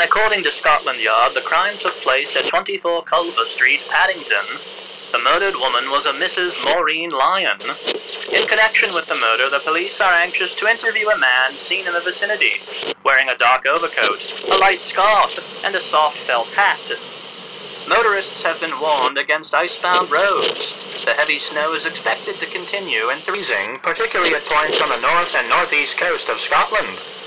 and according to Scotland Yard, the crime took place at 24 Culver Street, Paddington. The murdered woman was a Mrs. Maureen Lyon. In connection with the murder, the police are anxious to interview a man seen in the vicinity, wearing a dark overcoat, a light scarf, and a soft felt hat. Motorists have been warned against icebound roads. The heavy snow is expected to continue and freezing, particularly at points on the north and northeast coast of Scotland.